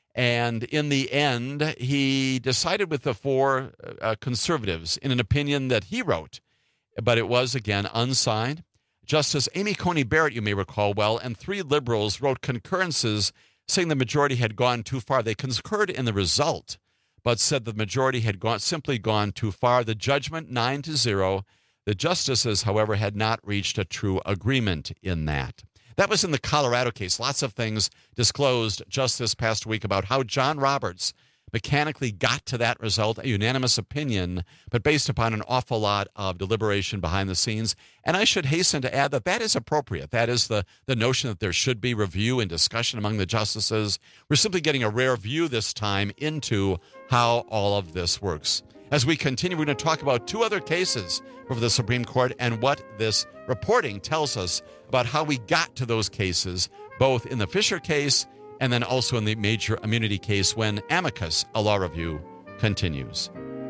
and in the end, he decided with the four uh, conservatives in an opinion that he wrote, but it was, again, unsigned. Justice Amy Coney Barrett, you may recall well, and three liberals wrote concurrences saying the majority had gone too far. They concurred in the result, but said the majority had gone simply gone too far. The judgment, nine to zero. The justices, however, had not reached a true agreement in that. That was in the Colorado case. Lots of things disclosed just this past week about how John Roberts mechanically got to that result, a unanimous opinion, but based upon an awful lot of deliberation behind the scenes. And I should hasten to add that that is appropriate. That is the, the notion that there should be review and discussion among the justices. We're simply getting a rare view this time into how all of this works. As we continue, we're going to talk about two other cases over the Supreme Court and what this reporting tells us about how we got to those cases, both in the Fisher case and then also in the major immunity case when Amicus, a law review, continues.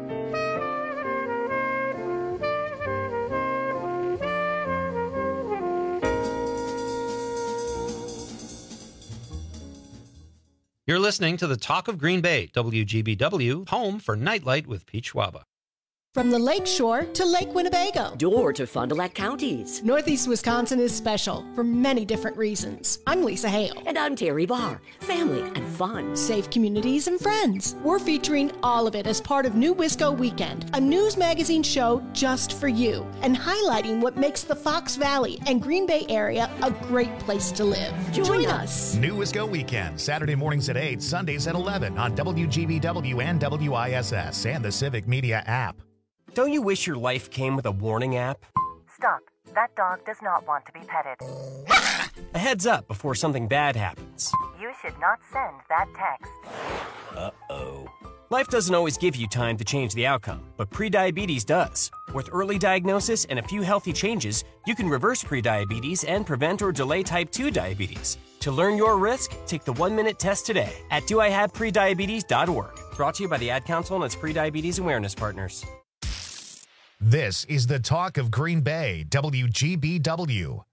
You're listening to the Talk of Green Bay, W G B W, home for Nightlight with Pete Schwaba. From the Lake Shore to Lake Winnebago. Door to Fond du Lac counties. Northeast Wisconsin is special for many different reasons. I'm Lisa Hale. And I'm Terry Barr. Family and fun. Safe communities and friends. We're featuring all of it as part of New Wisco Weekend, a news magazine show just for you, and highlighting what makes the Fox Valley and Green Bay area a great place to live. Join, Join us. us. New Wisco Weekend, Saturday mornings at eight, Sundays at eleven on W G B W and W I S S and the Civic Media app. Don't you wish your life came with a warning app? Stop. That dog does not want to be petted. A heads up before something bad happens. You should not send that text. Uh-oh. Life doesn't always give you time to change the outcome, but prediabetes does. With early diagnosis and a few healthy changes, you can reverse prediabetes and prevent or delay type two diabetes. To learn your risk, take the one-minute test today at do I have prediabetes dot org. Brought to you by the Ad Council and its prediabetes awareness partners. This is the talk of Green Bay, W G B W.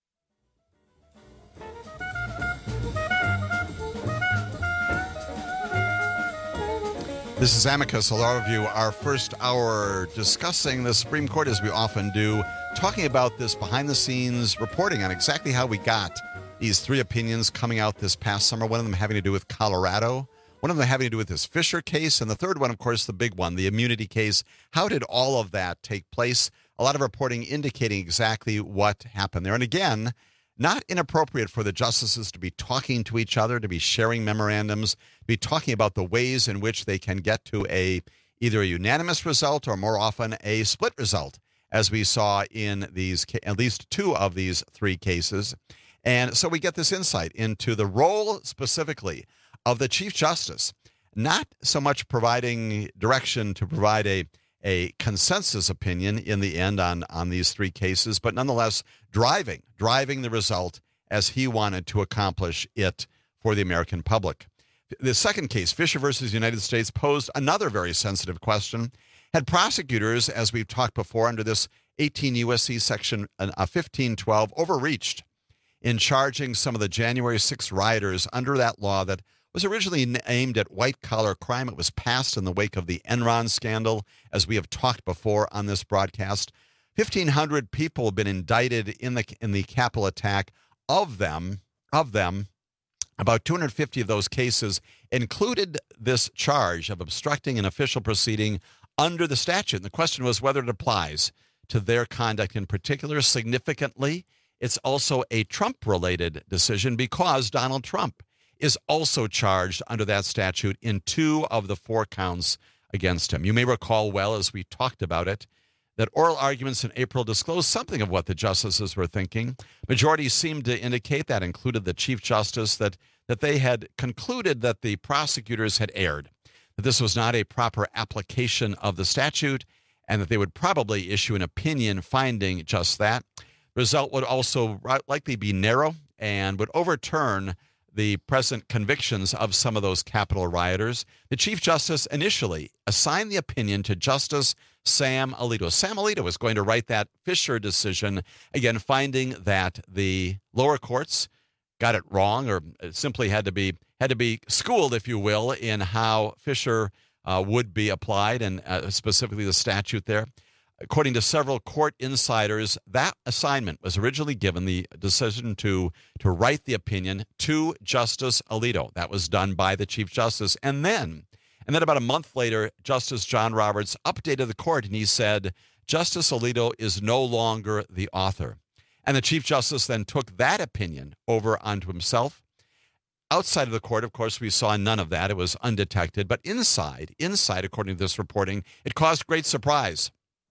This is Amicus, a law review, our first hour discussing the Supreme Court, as we often do, talking about this behind-the-scenes reporting on exactly how we got these three opinions coming out this past summer, one of them having to do with Colorado, one of them having to do with this Fisher case, and the third one, of course, the big one, the immunity case. How did all of that take place? A lot of reporting indicating exactly what happened there. And again, not inappropriate for the justices to be talking to each other, to be sharing memorandums, to be talking about the ways in which they can get to a either a unanimous result or more often a split result, as we saw in these at least two of these three cases. And so we get this insight into the role specifically of the Chief Justice, not so much providing direction to provide a, a consensus opinion in the end on, on these three cases, but nonetheless driving, driving the result as he wanted to accomplish it for the American public. The second case, Fisher versus United States, posed another very sensitive question. Had prosecutors, as we've talked before, under this eighteen U S C section uh, fifteen twelve, overreached in charging some of the January sixth rioters under that law that was originally aimed at white-collar crime. It was passed in the wake of the Enron scandal, as we have talked before on this broadcast. fifteen hundred people have been indicted in the in the Capitol attack. Of them, of them, about two hundred fifty of those cases included this charge of obstructing an official proceeding under the statute. And the question was whether it applies to their conduct in particular. Significantly, it's also a Trump-related decision because Donald Trump is also charged under that statute in two of the four counts against him. You may recall well, as we talked about it, that oral arguments in April disclosed something of what the justices were thinking. Majority seemed to indicate, that included the Chief Justice, that, that they had concluded that the prosecutors had erred, that this was not a proper application of the statute, and that they would probably issue an opinion finding just that. The result would also likely be narrow and would overturn the present convictions of some of those Capitol rioters. The Chief Justice initially assigned the opinion to Justice Sam Alito. Sam Alito was going to write that Fisher decision, again, finding that the lower courts got it wrong, or simply had to be had to be schooled, if you will, in how Fisher uh, would be applied, and uh, specifically the statute there. According to several court insiders, that assignment was originally given, the decision to, to write the opinion, to Justice Alito. That was done by the Chief Justice. And then, and then about a month later, Justice John Roberts updated the court, and he said, Justice Alito is no longer the author. And the Chief Justice then took that opinion over onto himself. Outside of the court, of course, we saw none of that. It was undetected. But inside, inside, according to this reporting, it caused great surprise.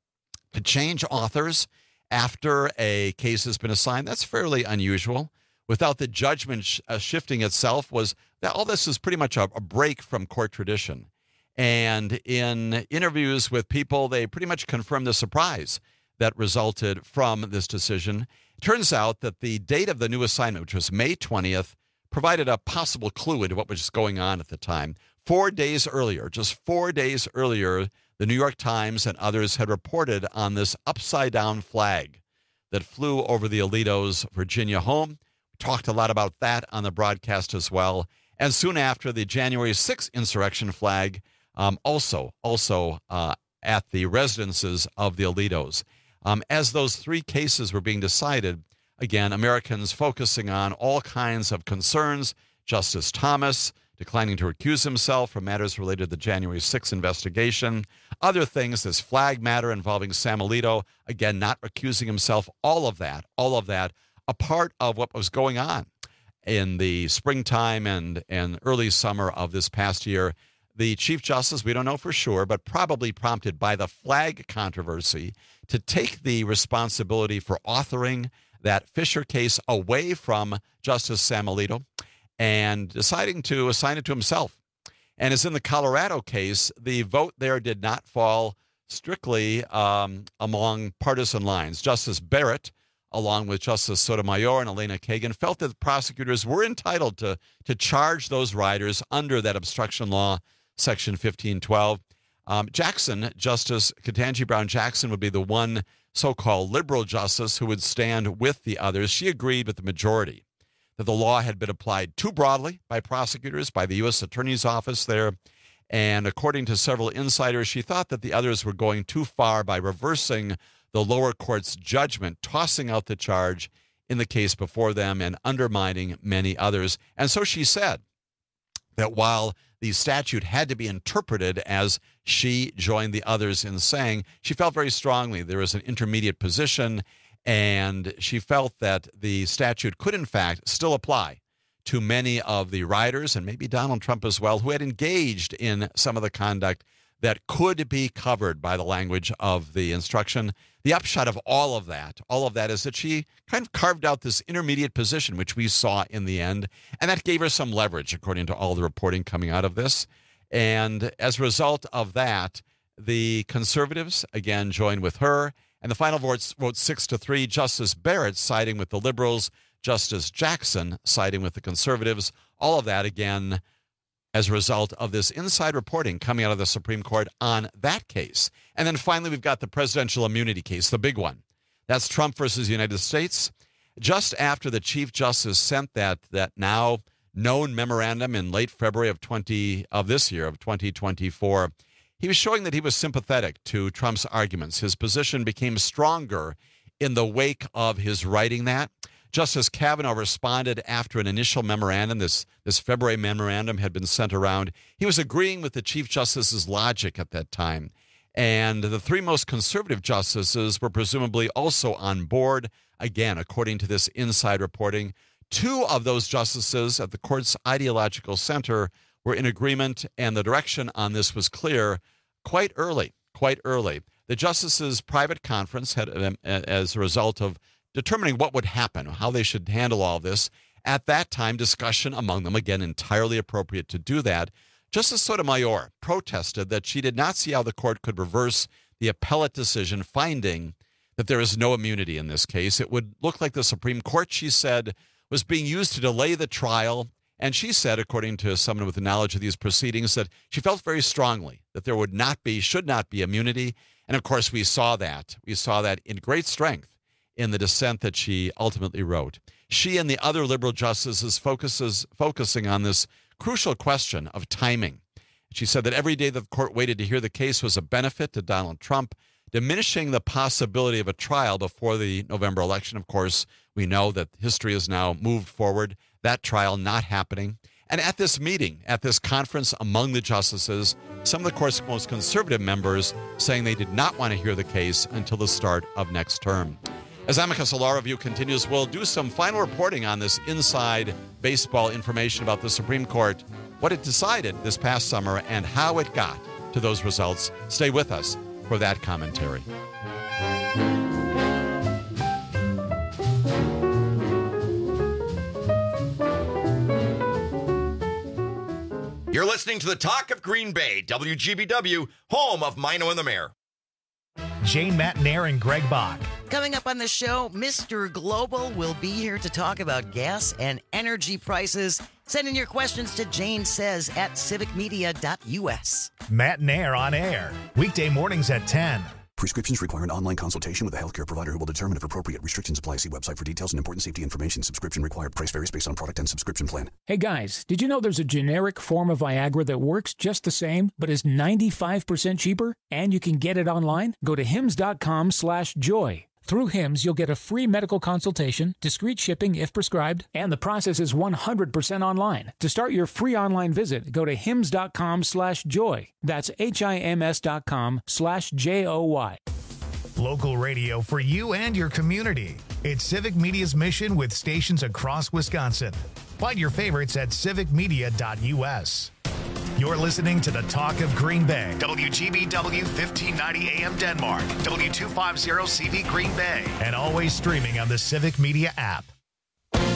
To change authors after a case has been assigned, that's fairly unusual. Without the judgment sh- uh, shifting itself, was that all this is pretty much a, a break from court tradition. And in interviews with people, they pretty much confirmed the surprise that resulted from this decision. It turns out that the date of the new assignment, which was May twentieth, provided a possible clue into what was going on at the time. Four days earlier, just four days earlier, the New York Times and others had reported on this upside-down flag that flew over the Alito's Virginia home. We talked a lot about that on the broadcast as well. And soon after, the January sixth insurrection flag um, also, also uh, at the residences of the Alitos. Um, as those three cases were being decided, again, Americans focusing on all kinds of concerns. Justice Thomas declining to recuse himself from matters related to the January sixth investigation. Other things, this flag matter involving Sam Alito, again, not recusing himself. All of that, all of that, a part of what was going on in the springtime and, and early summer of this past year. The Chief Justice, we don't know for sure, but probably prompted by the flag controversy, to take the responsibility for authoring that Fisher case away from Justice Sam Alito and deciding to assign it to himself. And as in the Colorado case, the vote there did not fall strictly um, among partisan lines. Justice Barrett, along with Justice Sotomayor and Elena Kagan, felt that the prosecutors were entitled to, to charge those riders under that obstruction law, Section fifteen twelve. Um, Jackson, Justice Ketanji Brown Jackson, would be the one so-called liberal justice who would stand with the others. She agreed with the majority that the law had been applied too broadly by prosecutors, by the U S Attorney's Office there. And according to several insiders, she thought that the others were going too far by reversing the lower court's judgment, tossing out the charge in the case before them and undermining many others. And so she said that while the statute had to be interpreted as she joined the others in saying, she felt very strongly there was an intermediate position, and she felt that the statute could, in fact, still apply to many of the riders, and maybe Donald Trump as well, who had engaged in some of the conduct that could be covered by the language of the instruction. The upshot of all of that, all of that is that she kind of carved out this intermediate position, which we saw in the end, and that gave her some leverage, according to all the reporting coming out of this. And as a result of that, the conservatives, again, joined with her, and the final vote, vote six to three, Justice Barrett siding with the liberals, Justice Jackson siding with the conservatives, all of that, again, as a result of this inside reporting coming out of the Supreme Court on that case. And then finally, we've got the presidential immunity case, the big one. That's Trump versus the United States. Just after the Chief Justice sent that that now known memorandum in late February of twenty of this year, of twenty twenty-four, he was showing that he was sympathetic to Trump's arguments. His position became stronger in the wake of his writing that. Justice Kavanaugh responded after an initial memorandum. This, this February memorandum had been sent around. He was agreeing with the Chief Justice's logic at that time. And the three most conservative justices were presumably also on board, again, according to this inside reporting. Two of those justices at the court's ideological center were in agreement, and the direction on this was clear quite early, quite early. The justices' private conference had, as a result of determining what would happen, how they should handle all this. At that time, discussion among them, again, entirely appropriate to do that. Justice Sotomayor protested that she did not see how the court could reverse the appellate decision, finding that there is no immunity in this case. It would look like the Supreme Court, she said, was being used to delay the trial. And she said, according to someone with knowledge of these proceedings, that she felt very strongly that there would not be, should not be immunity. And of course, we saw that. We saw that in great strength in the dissent that she ultimately wrote. She and the other liberal justices focuses focusing on this crucial question of timing. She said that every day that the court waited to hear the case was a benefit to Donald Trump, diminishing the possibility of a trial before the November election. Of course, we know that history has now moved forward, that trial not happening. And at this meeting, at this conference among the justices, some of the court's most conservative members saying they did not want to hear the case until the start of next term. As Amicus Law Review continues, we'll do some final reporting on this inside baseball information about the Supreme Court, what it decided this past summer, and how it got to those results. Stay with us for that commentary. You're listening to the Talk of Green Bay, W G B W, home of Mino and the Mayor. Jane Matnair and Greg Bach. Coming up on the show, Mister Global will be here to talk about gas and energy prices. Send in your questions to Jane Says at civic media dot U S. Matnair on air, weekday mornings at ten. Prescriptions require an online consultation with a healthcare provider who will determine if appropriate. Restrictions apply. See website for details and important safety information. Subscription required. Price varies based on product and subscription plan. Hey guys, did you know there's a generic form of Viagra that works just the same, but is ninety-five percent cheaper? And you can get it online? Go to hims.com slash joy. Through Hims, you'll get a free medical consultation, discreet shipping if prescribed, and the process is one hundred percent online. To start your free online visit, go to hims.com slash joy. That's H-I-M-S dot com slash J O Y. Local radio for you and your community. It's Civic Media's mission with stations across Wisconsin. Find your favorites at civic media dot U S. You're listening to the Talk of Green Bay. W G B W fifteen ninety A M Denmark. W two fifty C V Green Bay. And always streaming on the Civic Media app.